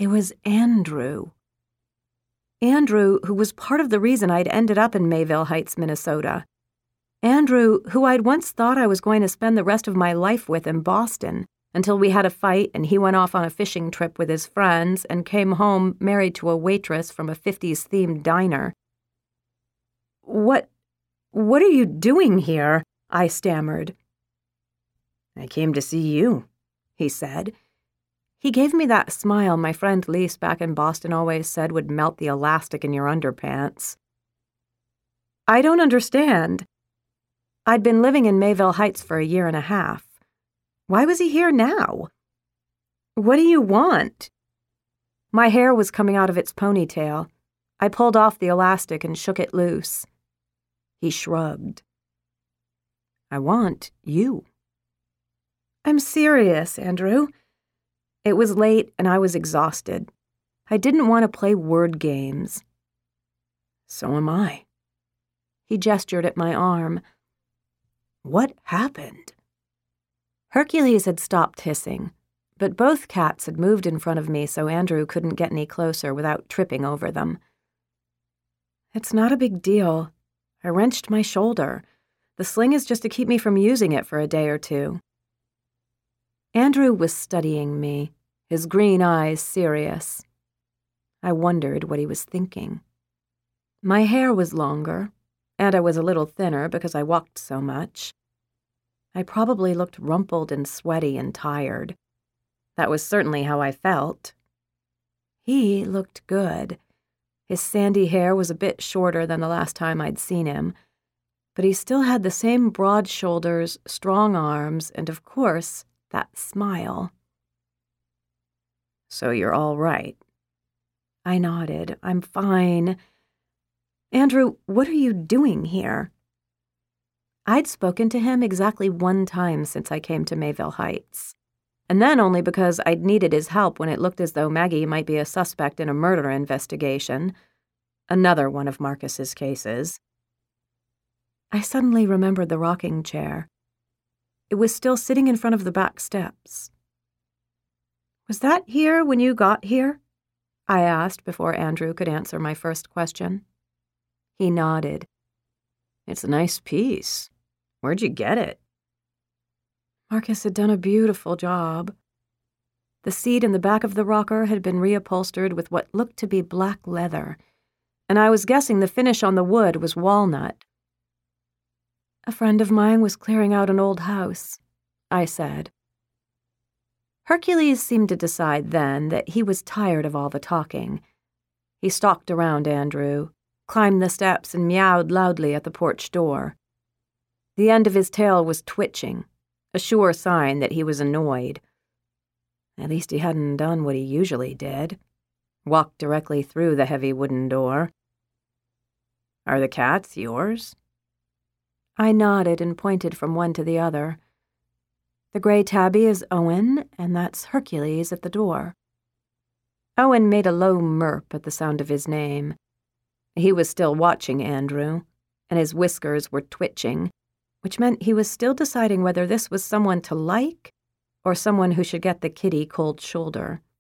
It was Andrew. Andrew, who was part of the reason I'd ended up in Mayville Heights, Minnesota. Andrew, who I'd once thought I was going to spend the rest of my life with in Boston, until we had a fight and he went off on a fishing trip with his friends and came home married to a waitress from a 50s-themed diner. What are you doing here?" I stammered. "I came to see you," he said. He gave me that smile my friend Lise back in Boston always said would melt the elastic in your underpants. "I don't understand." I'd been living in Mayville Heights for a year and a half. Why was he here now? "What do you want?" My hair was coming out of its ponytail. I pulled off the elastic and shook it loose. He shrugged. "I want you." "I'm serious, Andrew." It was late and I was exhausted. I didn't want to play word games. "So am I." He gestured at my arm. "What happened?" Hercules had stopped hissing, but both cats had moved in front of me so Andrew couldn't get any closer without tripping over them. "It's not a big deal. I wrenched my shoulder. The sling is just to keep me from using it for a day or two." Andrew was studying me, his green eyes serious. I wondered what he was thinking. My hair was longer, and I was a little thinner because I walked so much. I probably looked rumpled and sweaty and tired. That was certainly how I felt. He looked good. His sandy hair was a bit shorter than the last time I'd seen him, but he still had the same broad shoulders, strong arms, and of course, that smile. "So you're all right?" I nodded. "I'm fine." "Andrew, what are you doing here?" I'd spoken to him exactly one time since I came to Mayville Heights, and then only because I'd needed his help when it looked as though Maggie might be a suspect in a murder investigation, another one of Marcus's cases. I suddenly remembered the rocking chair. It was still sitting in front of the back steps. "Was that here when you got here?" I asked before Andrew could answer my first question. He nodded. "It's a nice piece. Where'd you get it?" Marcus had done a beautiful job. The seat in the back of the rocker had been reupholstered with what looked to be black leather, and I was guessing the finish on the wood was walnut. "A friend of mine was clearing out an old house," I said. Hercules seemed to decide then that he was tired of all the talking. He stalked around Andrew, climbed the steps, and meowed loudly at the porch door. The end of his tail was twitching, a sure sign that he was annoyed. At least he hadn't done what he usually did, walked directly through the heavy wooden door. "Are the cats yours?" I nodded and pointed from one to the other. The gray tabby is Owen, and that's Hercules at the door. Owen made a low murp at the sound of his name. He was still watching Andrew, and his whiskers were twitching, which meant he was still deciding whether this was someone to like or someone who should get the kitty cold shoulder.